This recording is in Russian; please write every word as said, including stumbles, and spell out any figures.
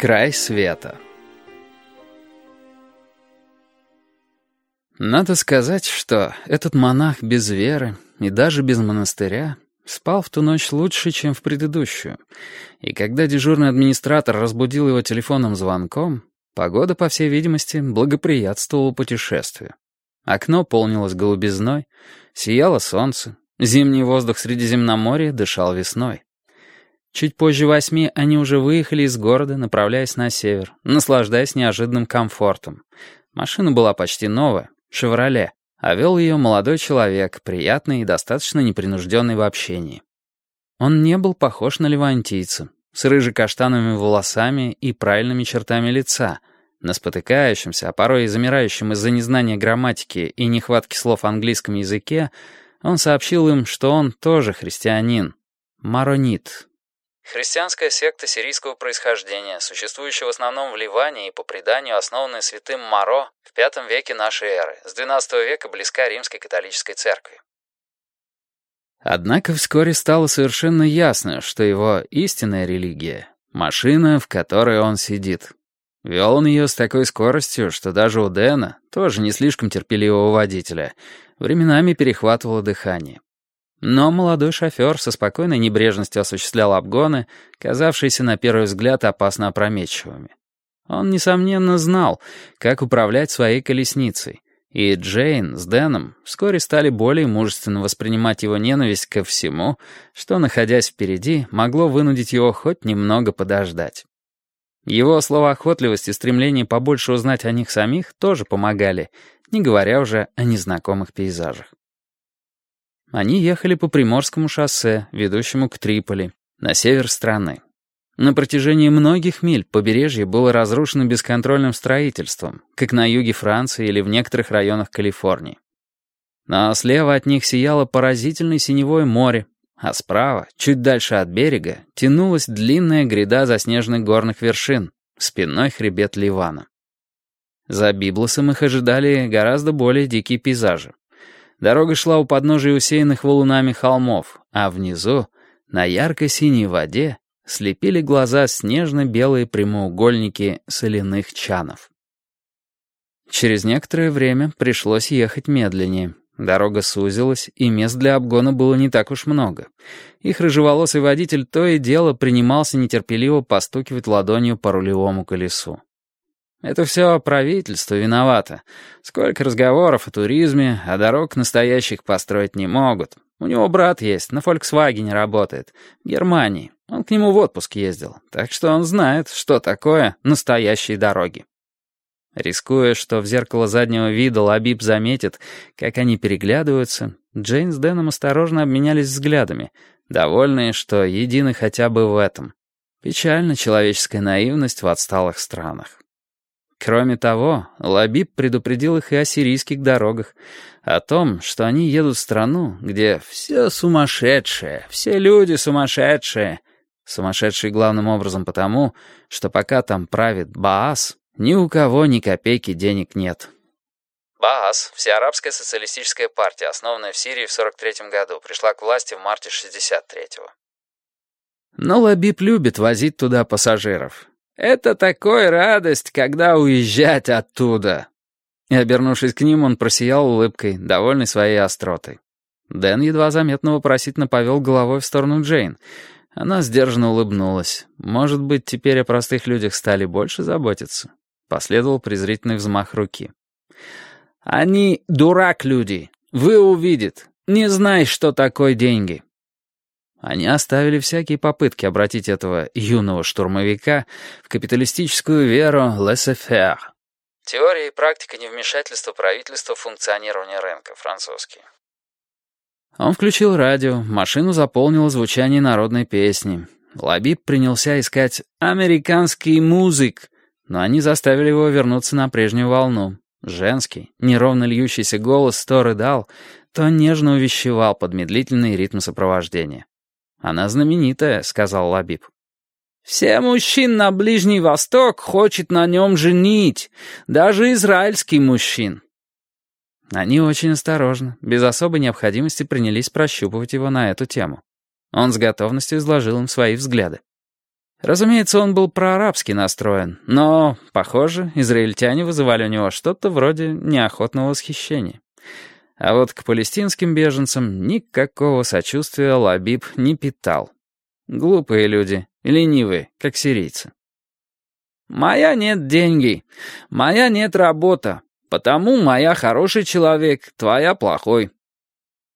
Край света. Надо сказать, что этот монах без веры и даже без монастыря спал в ту ночь лучше, чем в предыдущую. И когда дежурный администратор разбудил его телефонным звонком, погода, по всей видимости, благоприятствовала путешествию. Окно полнилось голубизной, сияло солнце, зимний воздух Средиземноморья дышал весной. Чуть позже восьми они уже выехали из города, направляясь на север, наслаждаясь неожиданным комфортом. Машина была почти новая, «Шевроле», а вел ее молодой человек, приятный и достаточно непринужденный в общении. Он не был похож на левантийца, с рыже-каштановыми волосами и правильными чертами лица, на спотыкающемся, а порой и замирающем из-за незнания грамматики и нехватки слов в английском языке, он сообщил им, что он тоже христианин, маронит. Христианская секта сирийского происхождения, существующая в основном в Ливане и, по преданию, основанная святым Маро в пятом веке нашей эры, с двенадцатого века близка Римской католической церкви. Однако вскоре стало совершенно ясно, что его истинная религия — машина, в которой он сидит. Вел он ее с такой скоростью, что даже у Дэна, тоже не слишком терпеливого водителя, временами перехватывало дыхание. Но молодой шофер со спокойной небрежностью осуществлял обгоны, казавшиеся на первый взгляд опасно опрометчивыми. Он, несомненно, знал, как управлять своей колесницей, и Джейн с Дэном вскоре стали более мужественно воспринимать его ненависть ко всему, что, находясь впереди, могло вынудить его хоть немного подождать. Его словоохотливость и стремление побольше узнать о них самих тоже помогали, не говоря уже о незнакомых пейзажах. Они ехали по Приморскому шоссе, ведущему к Триполи, на север страны. На протяжении многих миль побережье было разрушено бесконтрольным строительством, как на юге Франции или в некоторых районах Калифорнии. Но слева от них сияло поразительное синевое море, а справа, чуть дальше от берега, тянулась длинная гряда заснеженных горных вершин, спинной хребет Ливана. За Библосом их ожидали гораздо более дикие пейзажи. Дорога шла у подножия усеянных валунами холмов, а внизу, на ярко-синей воде, слепили глаза снежно-белые прямоугольники соляных чанов. Через некоторое время пришлось ехать медленнее. Дорога сузилась, и мест для обгона было не так уж много. Их рыжеволосый водитель то и дело принимался нетерпеливо постукивать ладонью по рулевому колесу. Это все правительство виновато. Сколько разговоров о туризме, а дорог настоящих построить не могут. У него брат есть, на «Фольксвагене» работает, в Германии. Он к нему в отпуск ездил, так что он знает, что такое настоящие дороги. Рискуя, что в зеркало заднего вида Лабиб заметит, как они переглядываются, Джейн с Дэном осторожно обменялись взглядами, довольные, что едины хотя бы в этом. Печальна человеческая наивность в отсталых странах. Кроме того, Лабиб предупредил их и о сирийских дорогах, о том, что они едут в страну, где все сумасшедшие, все люди сумасшедшие. Сумасшедшие главным образом потому, что пока там правит Баас, ни у кого ни копейки денег нет. Баас, всеарабская социалистическая партия, основанная в Сирии в сорок третьем году, пришла к власти в марте шестьдесят третьего. Но Лабиб любит возить туда пассажиров. «Это такая радость, когда уезжать оттуда!» И, обернувшись к ним, он просиял улыбкой, довольный своей остротой. Дэн едва заметно вопросительно повел головой в сторону Джейн. Она сдержанно улыбнулась. Может быть, теперь о простых людях стали больше заботиться? Последовал презрительный взмах руки. «Они дурак люди. Вы увидит. Не знаешь, что такое деньги». Они оставили всякие попытки обратить этого юного штурмовика в капиталистическую веру laissez-faire. Теория и практика невмешательства правительства в функционирование рынка, французский. Он включил радио, машину заполнило звучание народной песни. Лабиб принялся искать «американский музык», но они заставили его вернуться на прежнюю волну. Женский, неровно льющийся голос то рыдал, то нежно увещевал под медлительный ритм сопровождения. «Она знаменитая», — сказал Лабиб. «Все мужчин на Ближний Восток хочет на нем женить, даже израильский мужчин». Они очень осторожно, без особой необходимости принялись прощупывать его на эту тему. Он с готовностью изложил им свои взгляды. Разумеется, он был проарабски настроен, но, похоже, израильтяне вызывали у него что-то вроде неохотного восхищения. А вот к палестинским беженцам никакого сочувствия Лабиб не питал. Глупые люди, ленивые, как сирийцы. «Моя нет деньги, моя нет работа, потому моя хороший человек, твоя плохой.